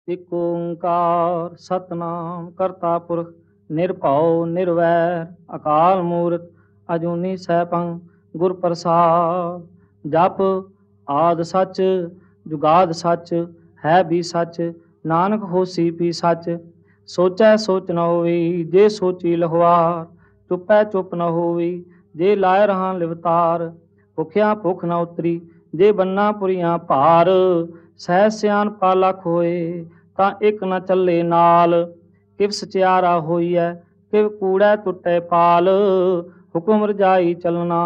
ਇਕ ਓੰਕਾਰ ਸਤਨਾਮ ਕਰਤਾ ਪੁਰਖ ਨਿਰਭਉ ਨਿਰਵੈਰ ਅਕਾਲ ਮੂਰਤ ਅਜੂਨੀ ਸੈਭੰ ਗੁਰ ਪ੍ਰਸਾਦ। ਜਪ ਆਦ ਸੱਚ ਜੁਗਾਦ ਸੱਚ ਹੈ ਵੀ ਸੱਚ ਨਾਨਕ ਹੋਸੀ ਵੀ ਸੱਚ। ਸੋਚੈ ਸੋਚ ਨ ਹੋਵੀ ਜੇ ਸੋਚੀ ਲਹਵਾਰ, ਚੁੱਪੈ ਚੁੱਪ ਨ ਹੋਵੀ ਜੇ ਲਾਇ ਰਹਾ ਲਿਵਤਾਰ। ਭੁਖਿਆ ਭੁੱਖ ਨ ਉਤਰੀ ਜੇ ਬੰਨਾ ਪੁਰੀਆਂ ਭਾਰ, ਸਹਿ ਸਿਆਣਪਾ ਲਖ ਹੋਏ ਤਾਂ ਇੱਕ ਨ ਚੱਲੇ ਨਾਲ। ਕਿਵ ਸਚਿਆਰਾ ਹੋਈਐ ਕਿਵ ਕੂੜੈ ਟੁੱਟੈ ਪਾਲ, ਹੁਕਮ ਰਜਾਈ ਚੱਲਣਾ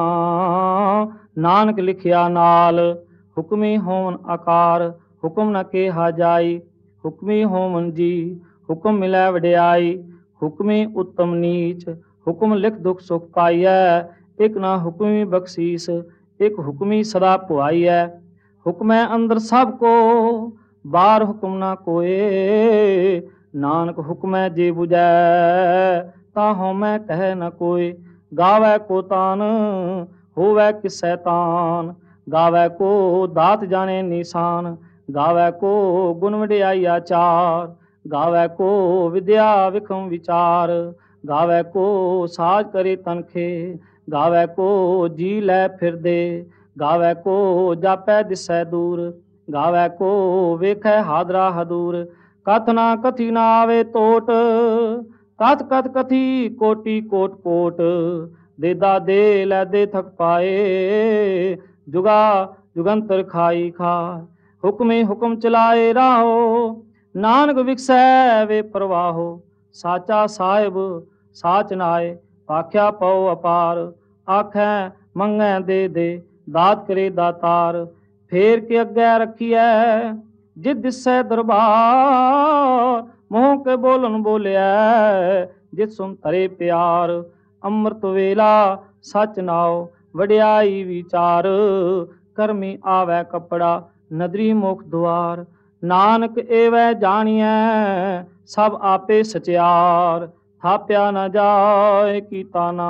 ਨਾਨਕ ਲਿਖਿਆ ਨਾਲ। ਹੁਕਮੀ ਹੋਵਨ ਆਕਾਰ ਹੁਕਮ ਨ ਕੇਹਾ ਜਾਈ, ਹੁਕਮੀ ਹੋਵਨ ਜੀ ਹੁਕਮ ਮਿਲੈ ਵਡਿਆਈ। ਹੁਕਮੀ ਉੱਤਮ ਨੀਚ ਹੁਕਮ ਲਿਖ ਦੁਖ ਸੁਖ ਪਾਈਐ, ਇਕ ਨਾ ਹੁਕਮੀ ਬਖਸ਼ੀਸ ਇਕ ਹੁਕਮੀ ਸਦਾ ਭੁਆਈਐ। ਹੁਕਮੈ ਅੰਦਰ ਸਭ ਕੋ ਬਾਹਰ ਹੁਕਮ ਨਾ ਕੋਏ, ਨਾਨਕ ਹੁਕਮੈ ਜੇ ਬੁਝੈ ਤਾਂ ਹਉਮੈ ਕਹਿ ਨ ਕੋਇ। ਗਾਵੈ ਕੋ ਤਾਨ ਹੋਵੈ ਕਿਸੈ ਤਾਨ, ਗਾਵੈ ਕੋ ਦਾਤ ਜਾਣੇ ਨਿਸ਼ਾਨ। ਗਾਵੈ ਕੋ ਗੁਣ ਵਡਿਆਈ ਆਚਾਰ, ਗਾਵੈ ਕੋ ਵਿਦਿਆ ਵਿਖਮ ਵਿਚਾਰ। ਗਾਵੈ ਕੋ ਸਾਜ ਕਰੇ ਤਨਖੇ, ਗਾਵੈ ਕੋ ਜੀ ਲੈ ਫਿਰਦੇ। ਗਾਵੈ ਕੋ ਜਾਪੈ ਦਿਸੈ ਦੂਰ, ਗਾਵੈ ਕੋ ਵੇਖੈ ਹਾਦਰਾ ਹਦੂਰ। ਕਥ ਨਾ ਕਥੀ ਨਾ ਆਵੇ ਟੋਟ, ਕਥ ਕਥ ਕਥੀ ਕੋਟੀ ਕੋਟ ਕੋਟ। ਦੇਦਾ ਦੇ ਲੈ ਦੇ ਥਕ ਪਾਏ, ਜੁਗਾ ਜੁਗੰਤਰ ਖਾਈ ਖਾਏ। ਹੁਕਮੇ ਹੁਕਮ ਚਲਾਏ ਰਾਹੋ, ਨਾਨਕ ਵਿਖਸੈ ਵੇ ਪ੍ਰਵਾਹੋ। ਸਾਚਾ ਸਾਹਿਬ ਸਾਚ ਨਾਏ ਭਾਖਿਆ ਪਉ ਅਪਾਰ, ਆਖੈ ਮੰਗੈ ਦੇ ਦੇ ਦਾਤ ਕਰੇ ਦਾਤਾਰ। ਫੇਰ ਕੇ ਅੱਗੇ ਰੱਖੀਐ ਜਿਤ ਦਿਸੈ ਦਰਬਾਰ, ਮੂੰਹ ਕੇ ਬੋਲਨ ਬੋਲਿਐ ਜਿਤ ਸੁਨ ਧਰੇ ਪਿਆਰ। ਅੰਮ੍ਰਿਤ ਵੇਲਾ ਸਚ ਨਾਉ ਵਡਿਆਈ ਵਿਚਾਰ, ਕਰਮੀ ਆਵੈ ਕੱਪੜਾ ਨਦਰੀ ਮੁਖ ਦੁਆਰ। ਨਾਨਕ ਏਵੈ ਜਾਣੀਐ ਸਭ ਆਪੇ ਸਚਿਆਰ, ਥਾਪਿਆ ਨ ਜਾਏ ਕੀਤਾ ਨ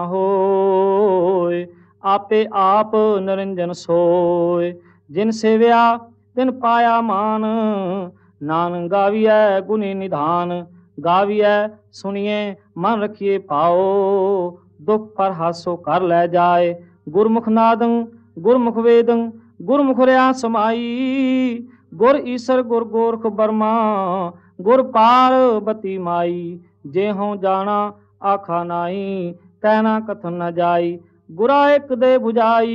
ਹੋਏ। ਆਪੇ ਆਪ ਨਿਰੰਜਨ ਸੋਏ, ਜਿਨ ਸੇਵਿਆ ਤਿਨ ਪਾਇਆ ਮਾਨ। ਨਾਨਕ ਗਾਵੀਐ ਗੁਣੀ ਨਿਧਾਨ, ਗਾਵੀਐ ਸੁਣੀਏ ਮਨ ਰਖੀਏ ਪਾਓ। ਦੁਖ ਪਰ ਹਾਸੋ ਕਰ ਲੈ ਜਾਏ, ਗੁਰਮੁਖ ਨਾਦੰ ਗੁਰਮੁਖ ਵੇਦੰ ਗੁਰਮੁਖ ਰਿਆ ਸਮਾਈ। ਗੁਰ ਈਸਰ ਗੁਰ ਗੋਰਖ ਬਰਮਾ ਗੁਰ ਪਾਰਬਤੀ ਮਾਈ। ਜੇ ਹਉ ਜਾਣਾ ਆਖਾ ਨਾਹੀ, ਕਹਿਣਾ ਕਥਨ ਨ ਜਾਈ। ਗੁਰਾ ਇੱਕ ਦੇ 부ਝਾਈ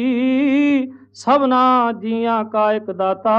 ਸਭਨਾ ਜੀਆਂ ਕਾ ਇੱਕ ਦਾਤਾ,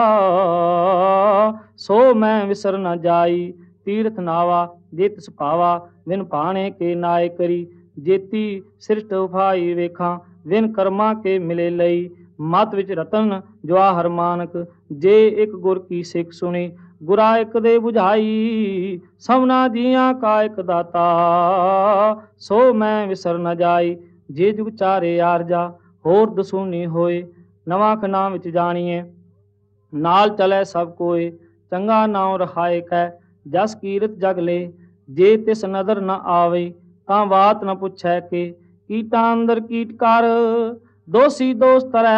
ਸੋ ਮੈਂ ਵਿਸਰ ਨ ਜਾਈ। ਤੀਰਥ ਨਾਵਾ ਜੇ ਤਿਸ ਭਾਵਾ, ਵਿਨ ਭਾਣੇ ਕੇ ਨਾਏ ਕਰੀ। ਜੇਤੀ ਸ੍ਰਿਸ਼ਟ ਉਫਾਈ ਵੇਖਾਂ, ਵਿਨ ਕਰਮਾਂ ਕੇ ਮਿਲੇ ਲਈ। ਮਤ ਵਿੱਚ ਰਤਨ ਜਵਾਹਰ ਮਾਨਕ, ਜੇ ਇੱਕ ਗੁਰ ਕੀ ਸਿੱਖ ਸੁਣੀ। ਗੁਰਾ ਇੱਕ ਦੇ 부ਝਾਈ ਸਭਨਾ ਜੀਆਂ ਕਾ ਇੱਕ ਦਾਤਾ, ਸੋ ਮੈਂ ਵਿਸਰ ਨ ਜਾਈ। ਜੇ ਜੁਗ ਚਾਰੇ ਆਰਜਾ ਹੋਰ ਦਸੂਨੀ ਹੋਏ, ਨਵਾਂ ਖਨਾ ਵਿੱਚ ਜਾਣੀਏ ਨਾਲ ਚਲੈ ਸਭ ਕੋਏ। ਚੰਗਾ ਨਾਉ ਰਖਾਏ ਕੈ ਜਸ ਕੀਰਤ ਜਗ ਲੈ, ਜੇ ਤਿਸ ਨਦਰ ਨ ਆਵੇ ਤਾਂ ਬਾਤ ਨ ਪੁੱਛੈ ਕੇ। ਕੀਟਾਂ ਅੰਦਰ ਕੀਟ ਕਰ ਦੋਸੀ ਦੋਸ ਤਰੈ,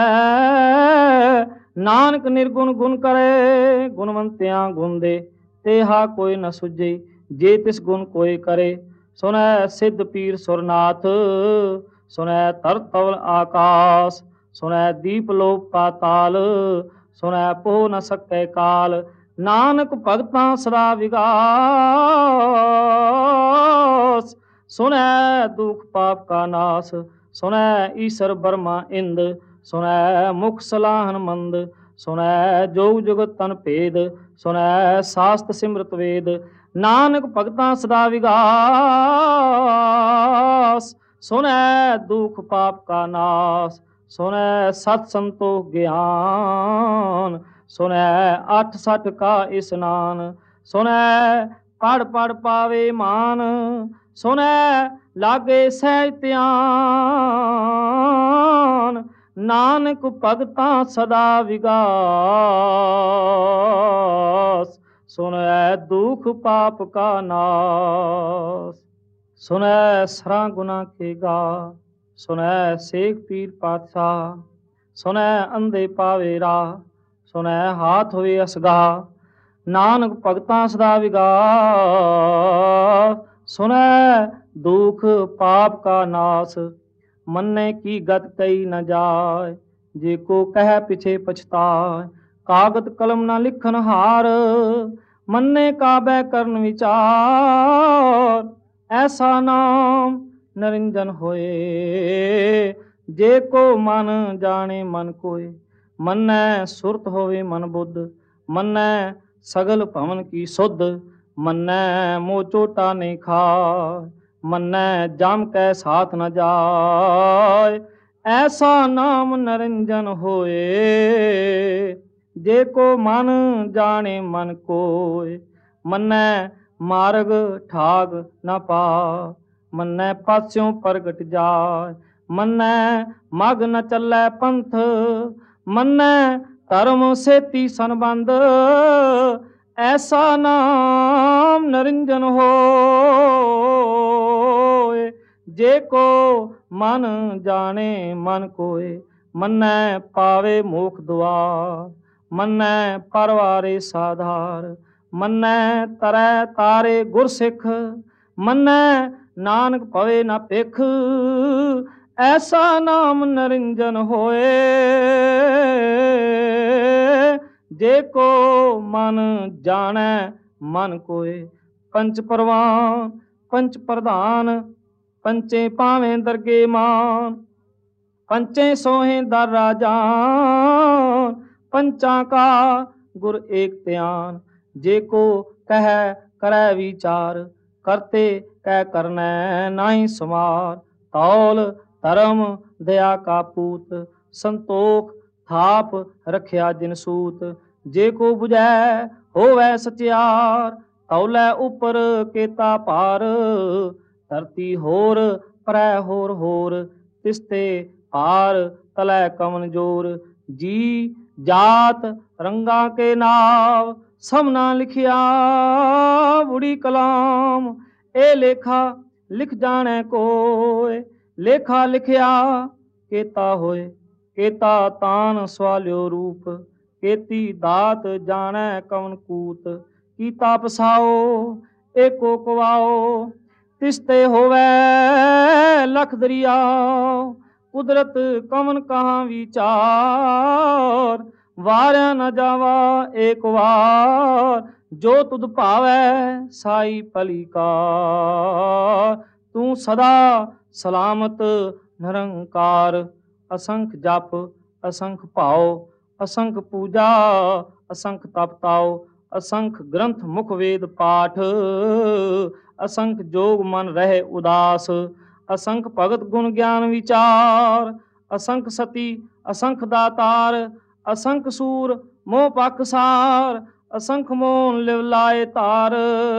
ਨਾਨਕ ਨਿਰਗੁਣ ਗੁਣ ਕਰੇ। ਗੁਣਵੰਤਿਆਂ ਗੁਣ ਦੇ ਤੇਹਾ ਕੋਈ ਨ ਸੁਝੇ, ਜੇ ਤਿਸ ਗੁਣ ਕੋਈ ਕਰੇ। ਸੁਣੈ ਸਿੱਧ ਪੀਰ ਸੁਰਨਾਥ, ਸੁਣੈ ਧਰਤ ਤਵਲ ਆਕਾਸ। ਸੁਣੈ ਦੀਪ ਲੋਕ ਪਾਤਾਲ, ਸੁਣੈ ਪੋਹ ਨ ਸਕੈ ਕਾਲ। ਨਾਨਕ ਭਗਤਾਂ ਸਦਾ ਵਿਗਾਸ, ਸੁਣੈ ਦੁਖ ਪਾਪ ਕਾ ਨਾਸ। ਸੁਣੈ ਈਸਰ ਬਰਮਾ ਇੰਦ, ਸੁਣੈ ਮੁਖ ਸਲਾਹਨ ਮੰਦ। ਸੁਣੈ ਜੋਗ ਜੁਗਤ ਤਨ ਭੇਦ, ਸੁਣੈ ਸਾਸਤ ਸਿਮਰਤ ਵੇਦ। ਨਾਨਕ ਭਗਤਾਂ ਸਦਾ ਵਿਗਾਸ, ਸੁਣੈ ਦੁਖ ਪਾਪ ਕਾ ਨਾਸ। ਸੁਣੈ ਸਤ ਸੰਤੋਖ ਗਿਆਨ, ਸੁਣੈ 860 ਕਾ ਇਸਨਾਨ। ਸੁਣੈ ਪੜ ਪੜ ਪਾਵੇ ਮਾਨ, ਸੁਣੈ ਲਾਗੇ ਸਹਿਜ ਧਿਆਨ। ਨਾਨਕ ਭਗਤਾਂ ਸਦਾ ਵਿਗਾਸ, ਸੁਣੈ ਦੁਖ ਪਾਪ ਕਾ ਨਾਸ। ਸੁਣੈ ਸਰਾਂ ਗੁਨਾ ਕੇ ਗਾ, ਸੁਣੈ ਸੇਖ ਪੀਰ ਪਾਤਸ਼ਾਹ। ਸੁਣੈ ਅੰਧੇ ਪਾਵੇ ਰਾਹ, ਸੁਣੈ ਹਾਥ ਹੋਵੇ ਅਸਗਾ। ਨਾਨਕ ਭਗਤਾਂ ਸਦਾ ਵਿਗਾਸ। ਸੁਨੈ ਦੁਖ ਪਾਪ ਕਾ ਨਾਸ, ਮੰਨੇ ਕੀ ਗਤ ਕਈ ਨ ਜਾਏ। ਜੇ ਕੋ ਕਹਿ ਪਿਛੇ ਪਛਤਾਏ, ਕਾਗਦ ਕਲਮ ਨਾ ਲਿਖਨ ਹਾਰ। ਮੰਨੇ ਕਾਬੈ ਕਰਨ ਵਿਚਾਰ, ਐਸਾ ਨਾਮ ਨਰਿੰਜਨ ਹੋਏ। ਜੇ ਕੋ ਮਨ ਜਾਣੇ ਮਨ ਕੋਏ, ਮੰਨੈ ਸੁਰਤ ਹੋਵੇ ਮਨ ਬੁੱਧ। ਮੰਨੈ ਸਗਲ ਭਵਨ ਕੀ ਸੁਧ, ਮੰਨੈ ਮੋਹ ਚੋਟਾ ਨਹੀਂ ਖਾਏ। ਮੰਨੈ ਜਮ ਕੈ ਸਾਥ ਨ ਜਾਏ, ਐਸਾ ਨਾਮ ਨਰਿੰਜਨ ਹੋਏ। ਜੇ ਕੋ ਮਨ ਜਾਣੇ ਮਨ ਕੋਏ, ਮੰਨੈ ਮਾਰਗ ਠਾਗ ਨ ਪਾ। ਮੰਨੈ ਪਾਸਿਓਂ ਪ੍ਰਗਟ ਜਾਏ, ਮੰਨੈ ਮਗ ਨ ਚੱਲੈ ਪੰਥ। ਮੰਨੈ ਧਰਮ ਸੇਤੀ ਸੰਬੰਧ, ਐਸਾ ਨਾਮ ਨਰਿੰਜਨ ਹੋਏ। ਜੇ ਕੋ ਮਨ ਜਾਣੇ ਮਨ ਕੋਏ, ਮੰਨੈ ਪਾਵੇ ਮੋਖ ਦੁਆਰ। ਮੰਨੈ ਪਰਵਾਰੇ ਸਾਧਾਰ, ਮੰਨੈ ਤਰੈ ਤਾਰੇ ਗੁਰਸਿੱਖ। ਮੰਨੈ ਨਾਨਕ ਪਵੇ ਨਾ ਭਿਖ, ਐਸਾ ਨਾਮ ਨਰਿੰਜਨ ਹੋਏ। ਜੇ ਕੋ ਮਨ ਜਾਣੈ ਮਨ ਕੋਏ, ਪੰਚ ਪਰਵਾਨ ਪੰਚ ਪ੍ਰਧਾਨ। ਪੰਚੇ ਪਾਵੇਂ ਦਰਗੇ ਮਾਨ, ਪੰਚੇ ਸੋਹੇ ਦਰ ਰਾਜਾਨ। ਪੰਚਾਂ ਕਾ ਗੁਰ ਏਕ ਧਿਆਨ, ਜੇ ਕੋ ਕਹਿ ਕਰੈ ਵਿਚਾਰ। ਕਰਤੇ ਕਹਿ ਕਰਨੈ ਨਾਹੀ ਸਮਾਰ, ਤੌਲ ਧਰਮ ਦਇਆ ਕਾ ਪੂਤ। ਸੰਤੋਖ ਥਾਪ ਰਖਿਆ ਜਿਨ ਸੂਤ, ਜੇ ਕੋ ਬੁਝੈ ਹੋਵੈ ਸਚਿਆਰ। ਤੌਲੇ ਉਪਰ ਕੇਤਾ ਭਾਰ, ਧਰਤੀ ਹੋਰ ਪਰੈ ਹੋਰ ਹੋਰ। ਤਿਸਤੇ ਭਾਰ ਤਲੈ ਕਵਨ ਜੋਰ, ਜੀ ਜਾਤ ਰੰਗਾ ਕੇ ਨਾਮ। ਸਭਨਾ ਲਿਖਿਆ ਬੁੜੀ ਕਲਾਮ, ਇਹ ਲੇਖਾ ਲਿਖ ਜਾਣੈ ਕੋਇ। ਲੇਖਾ ਲਿਖਿਆ ਕੇਤਾ ਹੋਏ, ਕੇਤਾ ਤਾਨ ਸਵਾਲਿਓ ਰੂਪ। ਕੇਤੀ ਦਾਤ ਜਾਣੈ ਕਵਨ ਕੂਤ, ਕੀਤਾ ਪਸਾਓ ਏਕੋ ਕਵਾਓ। ਤਿਸਤੇ ਹੋਵੈ ਲਖ ਦਰਿਆਓ, ਕੁਦਰਤ ਕਵਨ ਕਹਾਂ ਵਿਚਾਰ। ਵਾਰਿਆ ਨ ਜਾਵਾ ਏਕ ਵਾਰ, ਜੋ ਤੁਧ ਭਾਵੈ ਸਾਈ ਭਲੀ ਕਾਰ। ਤੂੰ ਸਦਾ ਸਲਾਮਤ ਨਿਰੰਕਾਰ, ਅਸੰਖ ਜਪ ਅਸੰਖ ਭਾਉ। ਅਸੰਖ ਪੂਜਾ ਅਸੰਖ ਤਪ ਤਾਉ, ਅਸੰਖ ਗ੍ਰੰਥ ਮੁਖ ਵੇਦ ਪਾਠ। ਅਸੰਖ ਜੋਗ ਮਨ ਰਹੇ ਉਦਾਸ, ਅਸੰਖ ਭਗਤ ਗੁਣ ਗਿਆਨ ਵਿਚਾਰ। ਅਸੰਖ ਸਤੀ ਅਸੰਖ ਦਾਤਾਰ, ਅਸੰਖ ਸੂਰ ਮੋਹ ਪਖਸਾਰ। ਅਸੰਖ ਮੋਨ ਲਿਵ ਲਾਏ ਧਾਰ,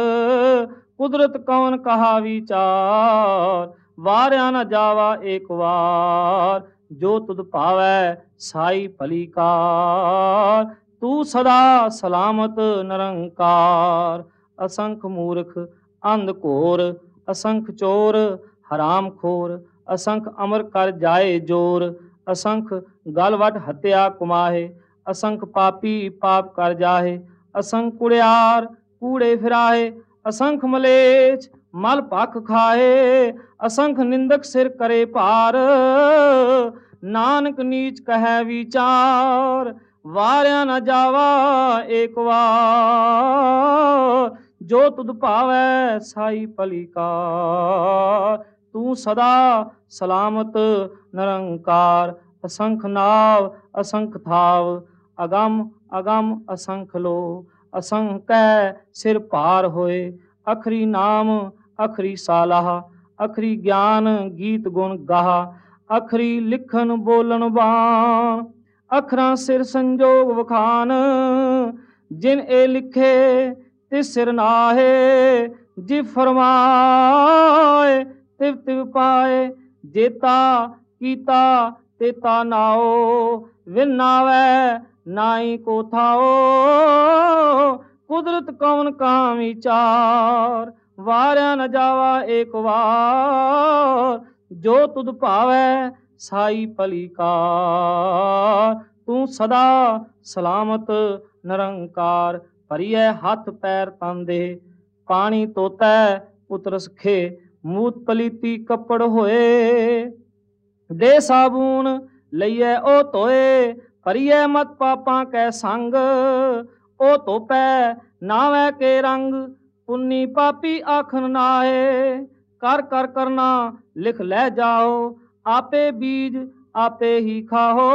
ਕੁਦਰਤ ਕਵਨ ਕਹਾ ਵਿਚਾਰ। ਵਾਰਿਆ ਨ ਜਾਵਾ ਏਕ ਵਾਰ, ਜੋ ਤੁਧ ਭਾਵੈ ਸਾਈ ਭਲੀ ਕਾਰ। ਤੂੰ ਸਦਾ ਸਲਾਮਤ ਨਿਰੰਕਾਰ, ਅਸੰਖ ਮੂਰਖ ਅੰਧ ਘੋਰ। ਅਸੰਖ ਚੋਰ ਹਰਾਮ ਖੋਰ, ਅਸੰਖ ਅਮਰ ਕਰ ਜਾਏ ਜੋਰ। ਅਸੰਖ ਗਲ ਵੱਟ ਹੱਤਿਆ ਕੁਮਾਹੇ, ਅਸੰਖ ਪਾਪੀ ਪਾਪ ਕਰ ਜਾਹੇ। ਅਸੰਖ ਕੁੜਿਆਰ ਕੂੜੇ ਫਿਰਾਹੇ, ਅਸੰਖ ਮਲੇਛ ਮਲ ਭਖ ਖਾਏ। ਅਸੰਖ ਨਿੰਦਕ ਸਿਰ ਕਰੇ ਭਾਰ, ਨਾਨਕ ਨੀਚ ਕਹੈ ਵਿਚਾਰ। ਵਾਰਿਆ ਨ ਜਾਵਾ ਏਕ ਵਾਰ, ਜੋ ਤੁਧ ਭਾਵੈ ਸਾਈ ਭਲੀ ਕਾਰ। ਤੂੰ ਸਦਾ ਸਲਾਮਤ ਨਿਰੰਕਾਰ, ਅਸੰਖ ਨਾਵ ਅਸੰਖ ਥਾਵ। ਅਗੰਮ ਅਗੰਮ ਅਸੰਖ ਲੋ, ਅਸੰਖੈ ਸਿਰ ਭਾਰ ਹੋਏ। ਅਖਰੀ ਨਾਮ ਅਖਰੀ ਸਾਲਾਹ, ਅਖਰੀ ਗਿਆਨ ਗੀਤ ਗੁਣ ਗਾਹਾ। ਅਖਰੀ ਲਿਖਣ ਬੋਲਣ ਬਾਣ, ਅਖਰਾਂ ਸਿਰ ਸੰਜੋਗ ਵਖਾਨ। ਜਿਨ ਇਹ ਲਿਖੇ ਤਿਸ ਸਿਰ ਨਾਹੇ, ਜਿਵ ਫਰਮਾਏ ਤਿਵ ਤਿਵ ਪਾਏ। ਜੇਤਾ ਕੀਤਾ ਤੇਤਾ ਨਾਓ, ਵਿਨ ਨਾਵੈ ਨਾਹੀ ਕੋ ਥਾਓ। ਕੁਦਰਤ ਕਵਨ ਕਹਾਂ ਵਿਚਾਰ, ਵਾਰਿਆ ਨ ਜਾਵਾ ਏਕ ਵਾਰ। ਜੋ ਤੁਧ ਭਾਵੈ ਸਾਈ ਭਲੀ ਕਾਰ, ਤੂੰ ਸਦਾ ਸਲਾਮਤ ਨਿਰੰਕਾਰ। ਭਰੀਐ ਹੱਥ ਪੈਰ ਤਨ ਦੇ, ਪਾਣੀ ਤੋਤੈ ਉਤਰਸ ਖੇ, ਮੂਤ ਪਲੀਤੀ ਕੱਪੜ ਹੋਏ, ਦੇ ਸਾਬੂਨ ਲਈਐ ਉਹ ਧੋਏ, ਭਰੀਐ ਮਤ ਪਾਪਾਂ ਕੈ ਸੰਗ, ਉਹ ਧੋਪੈ ਨਾਵੈ ਕੇ ਰੰਗ, ਪੁੰਨੀ ਪਾਪੀ ਆਖਣ ਨਾਏ, ਕਰ ਕਰ ਕਰਨਾ ਲਿਖ ਲੈ ਜਾਓ, ਆਪੇ ਬੀਜ ਆਪੇ ਹੀ ਖਾਓ,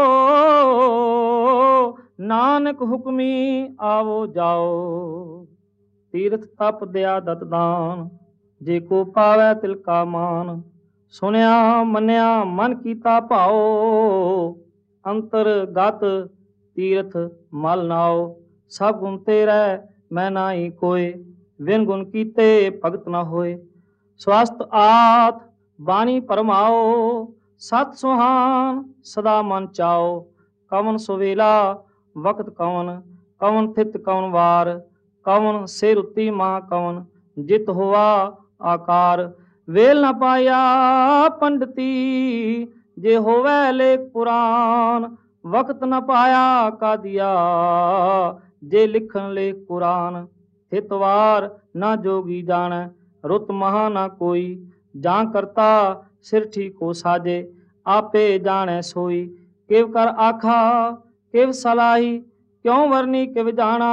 ਨਾਨਕ ਹੁਕਮੀ ਆਵੋ ਜਾਓ। ਤੀਰਥ ਤਪ ਦਇਆ ਦਤ ਦਾਨ, ਜੇ ਕੋ ਪਾਵੈ ਤਿਲ ਕਾ ਮਾਨ, ਸੁਣਿਆ ਮੰਨਿਆ ਮਨ ਕੀਤਾ ਭਾਓ, ਅੰਤਰਗਤ ਤੀਰਥ ਮਲ ਨਾਓ, ਸਭ ਗੁਣ ਤੇਰੈ ਮੈਂ ਨਾਹੀ ਕੋਇ, ਵਿਨ ਗੁਣ ਕੀਤੇ ਭਗਤ ਨ ਹੋਏ, ਸਵਸਤ ਆਤ ਬਾਣੀ ਪਰਮਾਓ, ਸਤ ਸੁਹਾਨ ਸਦਾ ਮਨ ਚਾਓ, ਕਵਨ ਸੁਵੇਲਾ ਵਕਤ ਕਵਨ, ਕਵਨ ਥਿਤ ਕਵਨ ਵਾਰ, ਕਵਨ ਸੇ ਰੁੱਤੀ ਮਾਂ ਕਵਨ, ਜਿਤ ਹੋਆ ਆਕਾਰ, ਵੇਲ ਨ ਪਾਇਆ ਪੰਡਤੀ, ਜੇ ਹੋਵੈ ਲੇਖ ਪੁਰਾਨ, ਵਕਤ ਨ ਪਾਇਆ ਕਾਦੀਆ, ਜੇ ਲਿਖਣ ਲੇਖ ਕੁਰਾਨ, ਥਿਤ ਵਾਰ ਨਾ ਜੋਗੀ ਜਾਣੈ, ਰੁੱਤ ਮਹਾ ਨਾ ਕੋਈ, ਜਾਂ ਕਰਤਾ ਸਿਰ ਠੀਕੋ ਸਾਜੇ, ਆਪੇ ਜਾਣੈ ਸੋਈ, ਕਿਵ ਕਰ ਆਖਾ ਕਿਵ ਸਲਾਹੀ, ਕਿਉ ਵਰਨੀ ਕਿਵ ਜਾਣਾ,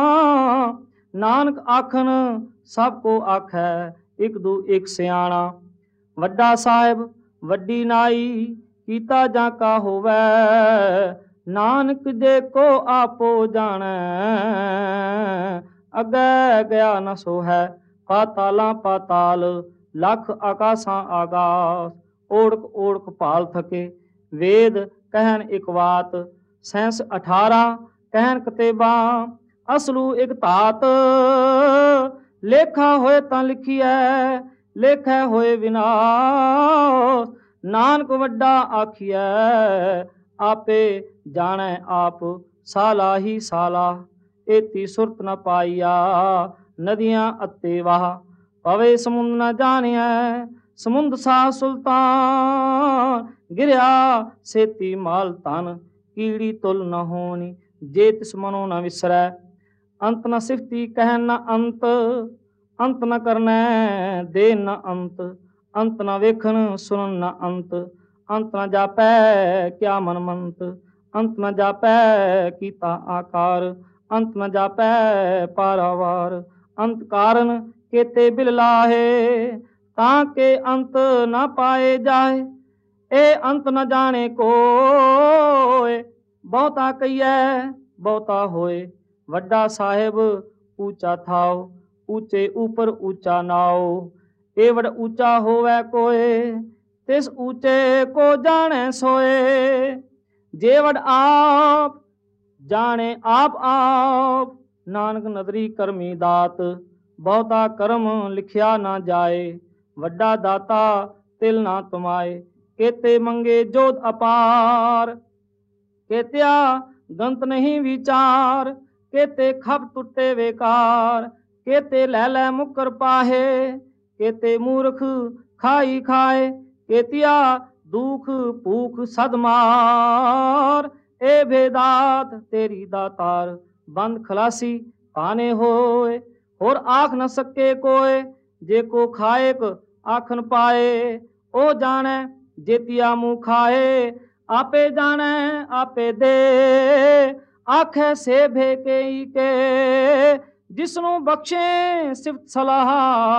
ਨਾਨਕ ਆਖਣ ਸਭ ਕੋ ਆਖੈ, ਇਕ ਦੂ ਇਕ ਸਿਆਣਾ, ਵੱਡਾ ਸਾਹਿਬ ਵੱਡੀ ਨਾਈ, ਕੀਤਾ ਜਾਂ ਕਾ ਹੋਵੈ, ਨਾਨਕ ਜੇ ਕੋ ਆਪੋ ਜਾਣੈ, ਅੱਗੇ ਗਿਆ ਨ ਸੋ ਹੈ, ਪਾਤਾਲਾਂ ਪਾਤਾਲ, ਲੱਖ ਆਕਾਸ਼ਾਂ ਆਗਾਸ, ਓੜਕ ਓੜਕ ਭਾਲ ਥਕੇ, ਵੇਦ ਕਹਿਣ ਇਕ ਬਾਤ, ਸੈਂਸ 18 ਕਹਿਣ ਕਤੇਬਾਂ, ਅਸਲੂ ਇਕ ਧਾਤ, ਲੇਖਾ ਹੋਏ ਤਾਂ ਲਿਖੀਐ, ਲੇਖੈ ਹੋਏ ਵਿਨਾਸ਼, ਨਾਨਕ ਵੱਡਾ ਆਖੀਐ, ਆਪੇ ਜਾਣੈ ਆਪ, ਸਾਲਾ ਹੀ ਸਾਲਾ, ਏਤੀ ਸੁਰਤ ਨ ਪਾਈਆ, ਨਦੀਆਂ ਅੱਤੇ ਵਾਹ, ਪਵੇ ਸਮੁੰਦ ਨ ਜਾਣਿਐ, ਸਮੁੰਦ ਸਾ ਸੁਲਤਾਨ, ਗਿਰਿਆ ਸੇਤੀ ਮਾਲ ਧਨ, ਕੀੜੀ ਤੁਲ ਨ ਹੋਣੀ, ਜੇ ਤਿਸ ਮਨੋ ਨ ਵਿਸਰੈ, ਅੰਤ ਨ ਸਿਫਤੀ ਕਹਿਣ ਨ ਅੰਤ, ਅੰਤ ਨ ਕਰਨੈ ਦੇ ਨ ਅੰਤ, ਅੰਤ ਨ ਵੇਖਣ ਸੁਣਨ ਨ ਅੰਤ, ਅੰਤ ਨ ਜਾਪੈ ਕਿਆ ਮਨ ਮੰਤ, ਅੰਤ ਨ ਜਾਪੈ ਕੀਤਾ ਆਕਾਰ, ਅੰਤ ਨ ਜਾਪੈ ਪਾਰਾਵਾਰ, ਅੰਤ ਕਾਰਨ ਕੇਤੇ ਬਿਲ ਲਾਹੇ, ਤਾਂ ਕੇ ਅੰਤ ਨ ਪਾਏ ਜਾਏ, ਇਹ ਅੰਤ ਨ ਜਾਣੇ ਕੋਇ, ਬਹੁਤਾ ਕਹੀਐ ਬਹੁਤਾ ਹੋਏ, ਵੱਡਾ ਸਾਹਿਬ ਊਚਾ ਥਾਓ, ਊਚੇ ਉਪਰ ਊਚਾ ਨਾਓ, ਇਹ ਵਡ ਊਚਾ ਹੋਵੈ ਕੋਇ, ਤਿਸ ਊਚੇ ਕੋ ਜਾਣੈ ਸੋਏ, ਜੇ ਵਡ ਆਪ ਜਾਣੇ ਆਪ ਆਪ, ਨਾਨਕ ਨਦਰੀ ਕਰਮੀ ਦਾਤ, ਬਹੁਤਾ ਕਰਮ ਲਿਖਿਆ ਨਾ ਜਾਏ, ਵੱਡਾ ਦਾਤਾ ਤਿਲ ਨਾ ਤੁਮਾਏ, ਕੇਤੇ ਮੰਗੇ ਜੋਤ ਅਪਾਰ, ਕੇਤਿਆ ਗੰਤ ਨਹੀਂ ਵਿਚਾਰ, ਕੇਤੇ ਖਪ ਟੁੱਟੇ ਵੇਕਾਰ, ਕੇਤੇ ਲੈ ਲੈ ਮੁਕਰ ਪਾਹੇ, ਕੇਤੇ ਮੂਰਖ ਖਾਈ ਖਾਏ, ਕੇਤਿਆ ਦੁਖ ਭੂਖ ਸਦ ਮਾਰ, ਏ ਭੇਦਾਤ ਤੇਰੀ ਦਾਤਾਰ, ਬੰਦ ਖਲਾਸੀ ਪਾਨੇ ਹੋਏ, ਹੋਰ ਆਖ ਨ ਸਕੇ ਕੋਏ, ਜੇ ਕੋ ਖਾਏਕ ਆਖਨ ਪਾਏ, ਉਹ ਜਾਣੈ ਜੇਤੀਆ ਮੂੰਹ ਖਾਏ, ਆਪੇ ਜਾਣੈ ਆਪੇ ਦੇ, ਆਖੇ ਸੇ ਭੇ ਕੇਈ ਕੇ, ਜਿਸਨੂੰ ਬਖਸ਼ੇ ਸਿਫਤ ਸਲਾਹ,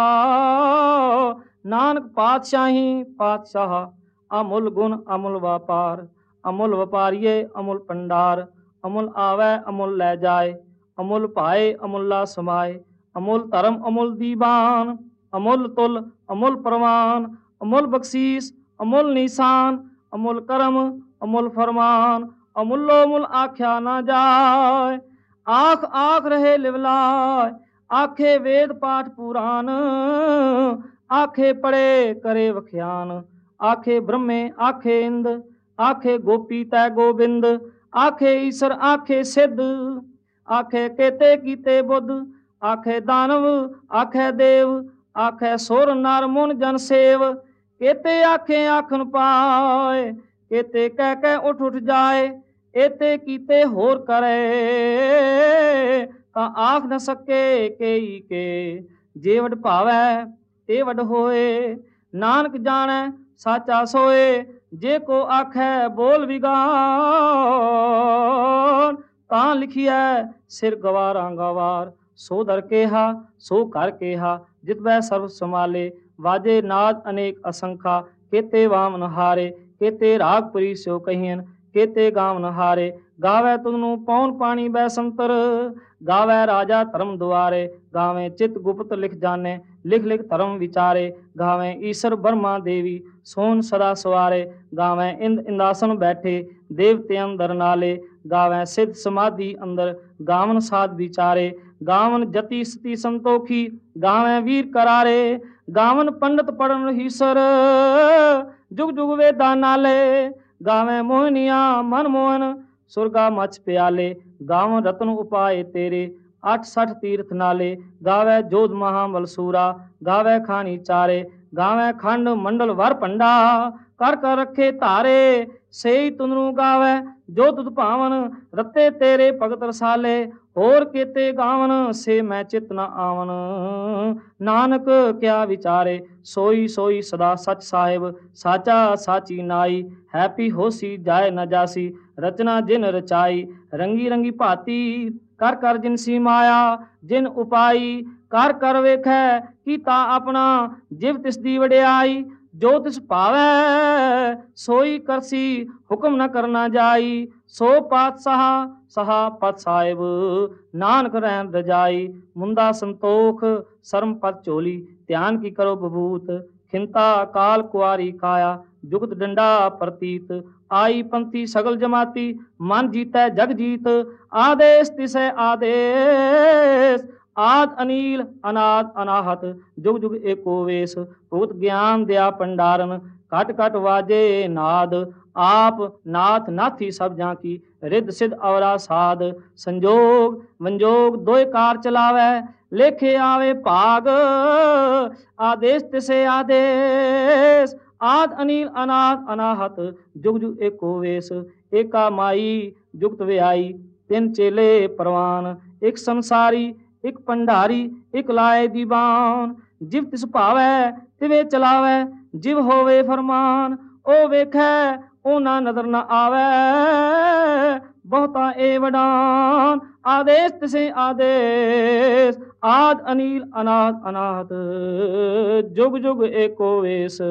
ਨਾਨਕ ਪਾਤਸ਼ਾਹੀ ਪਾਤਸ਼ਾਹ, ਅਮੁੱਲ ਗੁਣ ਅਮੁੱਲ ਵਪਾਰ, ਅਮੁੱਲ ਵਪਾਰੀਏ ਅਮੁੱਲ ਭੰਡਾਰ, ਅਮੁੱਲ ਆਵੈ ਅਮੁੱਲ ਲੈ ਜਾਏ, ਅਮੁੱਲ ਭਾਏ ਅਮੁੱਲਾ ਸਮਾਏ, ਅਮੁੱਲ ਧਰਮ ਅਮੁੱਲ ਦੀਵਾਨ, ਅਮੁੱਲ ਤੁਲ ਅਮੁੱਲ ਪ੍ਰਵਾਨ, ਅਮੁੱਲ ਬਖਸ਼ੀਸ ਅਮੁੱਲ ਨਿਸ਼ਾਨ, ਅਮੁੱਲ ਕਰਮ ਅਮੁੱਲ ਫਰਮਾਨ, ਅਮੁੱਲੋ ਮੁੱਲ ਆਖਿਆ ਨਾ ਜਾਏ, ਆਖ ਆਖ ਰਹੇ ਲਿਵਲਾਏ, ਆਖੇ ਵੇਦ ਪਾਠ ਪੁਰਾਨ, ਆਖੇ ਪੜੇ ਕਰੇ ਵਖਿਆਨ, ਆਖੇ ਬ੍ਰਹਮੇ ਆਖੇ ਇੰਦ, ਆਖੇ ਗੋਪੀ ਤੈ ਗੋਬਿੰਦ, ਆਖੇ ਈਸਰ ਆਖੇ ਸਿੱਧ, ਆਖੇ ਕੇਤੇ ਕੀਤੇ ਬੁੱਧ, ਆਖੇ ਦਾਨਵ ਆਖੇ ਦੇਵ, ਆਖੇ ਸੁਰ ਨਰ ਮੁਨ ਜਨ ਸੇਵ, ਕੇਤੇ ਆਖੇ ਆਖਣ ਪਾਏ, ਕੇਤੇ ਕਹਿ ਕਹਿ ਉੱਠ ਉੱਠ ਜਾਏ, ਏਤੇ ਕੀਤੇ ਹੋਰ ਕਰੇ, ਤਾਂ ਆਖ न सके केई के। जे वड भावै ते वड होए, नानक जाणै साचा सोए। जे को आखै बोल विगान, तां लिखिਐ सिर गवारां गवार। सो दर केहा सो कर केहा, जित वै सर्व समाले। वाजे नाद अनेक असंखा, केते वामन हारे। केते रागपुरी स्यो कहियन, केते गावन हारे। गावै तुधनु पौन पाणी बैसंतर, गावै राजा धर्म दुआरे। गावें चित गुप्त लिख जाने, लिख लिख धर्म विचारे। गावें ईश्वर ब्रह्मा देवी, सोन सदा सवारे। गावें इंद इंदासन बैठे, देवते अंदर नाले। गावें सिद्ध समाधि अंदर, गावन साध विचारे। गावन जति सती संतोखी, गावें वीर करारे। गावन पंडित पढ़न हीसर, जुग जुग वेदा नाले। गावें मोहनिया मन मोहन, सुरगा मच प्याले। गावन रतन उपाय तेरे, 68 तीर्थ नाले। गावे जोध महाबल सूरा, गावे खानी चारे। गावे खंड मंडल वर पंडा, कर रखे धारे। सेई तुनरू गावे जो तुध भावन, रते तेरे भगत रसाले। होर केते गावन से मैं चित न आवन, नानक क्या विचारे। सोई सोई सदा सच साहिब, साचा साची नाई। हैपी होसी जाए न जासी, रचना जिन रचाई। रंगी रंगी भाती, कर कर जिनसी माया। जिन उपाई कर कर वेखै, कीता अपना जिव तिस दी वड्याई। जो तिस भावै सोई करसी, हुक्म न करना जाई। सो पातशाह सहा पत साहिब, नानक रहन रजाई। मुंदा संतोख शर्म पत चोली, ध्यान की करो बबूत। खिंता काल कुआरी काया, जुगत डंडा प्रतीत। आई पंथी सगल जमाती, मन जीतै जग जीत। आदेश तिसै आदेश, आद अनील अनाद अनाहत। जुग जुग एको वेश, भूत ज्ञान दया पंडारन। कट कट वाजे नाद, आप नाथ नाथी सब जाकी। रिद्ध सिद्ध अवरा साध, संजोग वंजोग दोय कार चलावै। लेखे आवे भाग, आदेश तिसे आदेश। आद अनील अनाद अनाहत, जुग जुग एको वेश। एका माई जुगत व्याई, तिन चेले परवान। एक संसारी एक पंडारी, एक लाए दीवान। जिव तिस भावै तिवे चलावै, जिव होवे फरमान। ओ वेखै ओ ना नजर न आवै, बहुता ए वडान। आदेश तिसे आदेश, आद अनील अनाद अनाहत। जुग जुग एको वेश।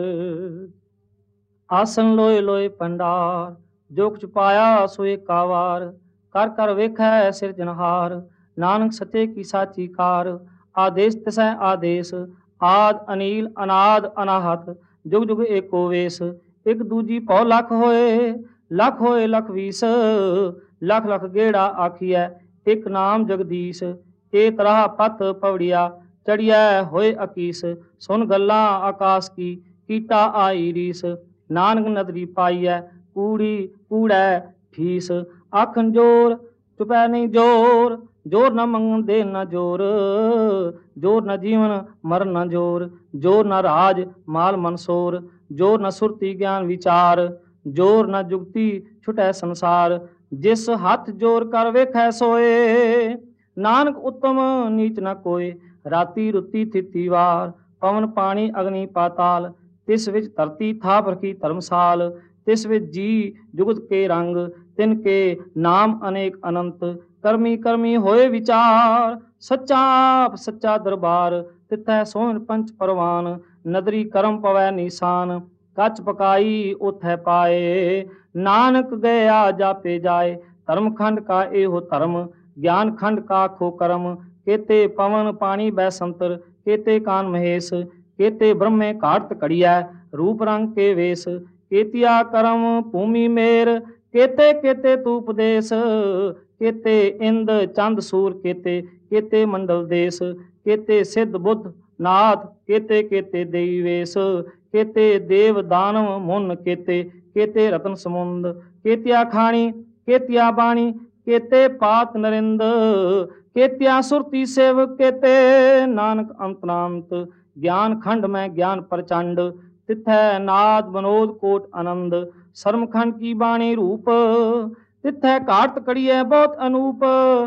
आसन लोए लोए पंडार, जो कुछ पाया सो एका वार। कर कर वेखै सिरजनहार, नानक सचे की साची कार। आदेश तिसै आदेश, आद अनील अनाद अनाहत। जुग जुग एको वेश। एक दूजी पौ लख होए, लख होए लख बीस। लख लख गेड़ा आखिए, एक नाम जगदीश। ए तरह पथ पवड़िया, चढ़िया होए अकीस। सुन गल्लां आकाश की, कीटा आई रीस। नानक नदरी पाईऐ, कूड़ी कूड़ै फीस। आखन जोर चुपै नहीं जोर, जोर न मंगन दे न जोर। जोर न जीवन मरण न जोर, जोर न राज माल मनसोर। जोर न सुरती ज्ञान विचार, जोर न जुगती छुटै संसार। जिस हथ जोर कर वेखै सोए, नानक उत्तम नीच न कोय। राती रुती थिती वार, पवन पानी अग्नि पाताल। तिस विच धरती थाप रखी धर्मसाल। तिस विच जी जुगत के रंग, तिनके नाम अनेक अनंत। करमी करमी होए विचार, सच्चा आप सच्चा दरबार। तिथै सोहन पंच परवान, नदरी करम पवै निशान। कच पकाई उथै पाए, नानक गया जापे जाए। धर्म खंड का एहो धर्म, ज्ञान खंड का खो कर्म। केते पवन पानी बैसंतर, केते कान महेश। केते ब्रह्मे घाट कड़िया, रूप रंग के वेश। केतिया करम भूमि मेर, केते केते तूपदेश। केते इंद चंद सूर केते, केते मंडल देश। केते सिद्ध बुद्ध नाथ, केते केते देवी वेश। केते देव दानव मुन केते, केते रतन समुंद। केतिया खाणी केतिया बाणी, केते पात नरिंद। केतिया सुरती सेव केते, नानक अंतरांत। ज्ञान खंड में ज्ञान प्रचंड, तिथै नाद बनोद कोट आनंद। शर्म खंड की बाणी रूप, तिथै घाट कड़िए बहुत अनूप।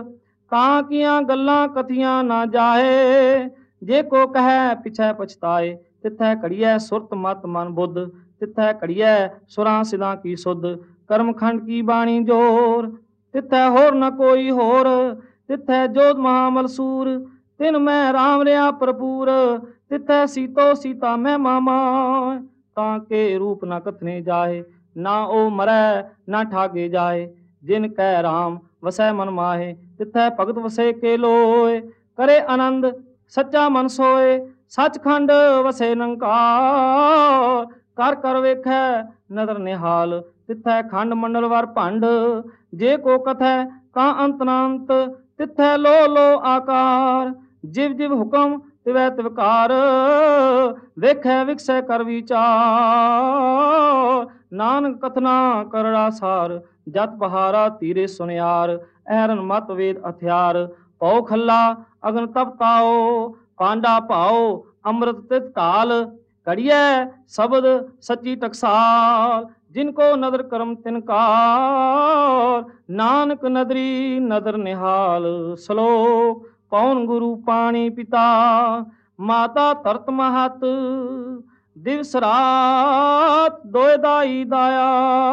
ਕਾਂ ਕੀਆਂ ਗੱਲਾਂ ਕਥੀਆਂ ਨਾ ਜਾਏ, ਜੇ ਕੋ ਕਹੈ ਪਿਛੈ ਪਛਤਾਏ। ਤਿਥੈ ਘੜੀਐ ਸੁਰਤ ਮਤ ਮਨ ਬੁੱਧ, ਤਿਥੈ ਘੜੀਐ ਸੁਰਾਂ ਸਿਦਾਂ ਕੀ ਸੁਧ। ਕਰਮ ਖੰਡ ਕੀ ਬਾਣੀ ਜੋਰ, ਤਿਥੈ ਹੋਰ ਨ ਕੋਈ ਹੋਰ। ਤਿਥੈ ਜੋਧ ਮਹਾਮਲ ਸੂਰ, ਤਿਨ ਮੈਂ ਰਾਮ ਰਿਆ ਭਰਪੂਰ। ਤਿਥੈ ਸੀਤੋ ਸੀਤਾ ਮਹਿਮਾ ਮਾਹਿ, ਤਾਂ ਕੇ ਰੂਪ ਨ ਕਥਨੇ ਜਾਏ। ਨਾ ਉਹ ਮਰੈ ਨਾ ਠਾਗੇ ਜਾਏ, ਜਿਨ ਕੈ ਰਾਮ ਵਸੈ ਮਨ ਮਾਹੇ। ਤਿਥੈ ਭਗਤ ਵਸੇ ਕੇ ਲੋਏ, ਕਰੇ ਆਨੰਦ ਸੱਚਾ ਮਨ ਸੋਏ। ਸੱਚਖੰਡ ਵਸੇ ਨਿਰੰਕਾਰ, ਕਰ ਕਰ ਵੇਖੈ ਨਦਰ ਨਿਹਾਲ। ਤਿਥੈ ਖੰਡ ਮੰਡਲ ਵਰ ਭੰਡ, ਜੇ ਕੋ ਕਥੈ ਕਾਂ ਅੰਤ ਨ ਅੰਤ। ਤਿਥੈ ਲੋ ਲੋ ਆਕਾਰ, ਜਿਵ ਜਿਵ ਹੁਕਮ ਤਿਵੈ ਤਿਵਕਾਰ। ਵੇਖੈ ਵਿਖਸੈ ਕਰ ਵਿਚਾਰ, ਨਾਨਕ ਕਥਨਾ ਕਰੜਾ ਸਾਰ। ਜਤ ਬਹਾਰਾ ਧੀਰੇ ਸੁਨਿਆਰ, ਐਰਨ ਮਤ ਵੇਦ ਹਥਿਆਰ। ਪਉ ਖੱਲਾ ਅਗਨ ਤਪ ਤਾਓ, ਪਾਂਡਾ ਭਾਓ ਅੰਮ੍ਰਿਤ ਤਿਤ ਕਾਲ। ਘੜੀਐ ਸ਼ਬਦ ਸੱਚੀ ਟਕਸਾਲ, ਜਿਨ ਕੋ ਨਦਰ ਕਰਮ ਤਿਨ ਕਾਲ। ਨਾਨਕ ਨਦਰੀ ਨਦਰ ਨਿਹਾਲ। ਸ਼ਲੋਕ ਪਉਨ ਗੁਰੂ ਪਾਣੀ ਪਿਤਾ, ਮਾਤਾ ਧਰਤ ਮਹਤ। ਦਿਵਸ ਰਾਤ ਦੋਇ ਦਾਈ ਦਾਇਆ,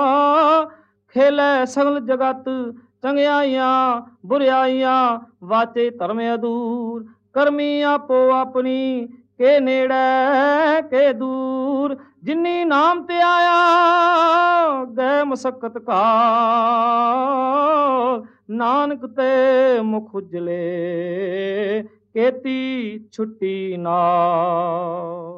ਖੇਲੇ ਸਗਲ ਜਗਤ। ਚੰਗਿਆਈਆਂ ਬੁਰਿਆਈਆਂ ਵਾਚੇ ਧਰਮ ਅਦੂਰ। ਕਰਮੀ ਆਪੋ ਆਪਣੀ, ਕੇ ਨੇੜੇ ਕੇ ਦੂਰ। ਜਿਨੀ ਨਾਮ ਤੇ ਆਇਆ, ਗਏ ਮਸਕਤ ਕਾਲ। ਨਾਨਕ ਤੇ ਮੁਖ ਉਜਲੇ, ਕੀਤੀ ਛੁੱਟੀ ਨਾਲ।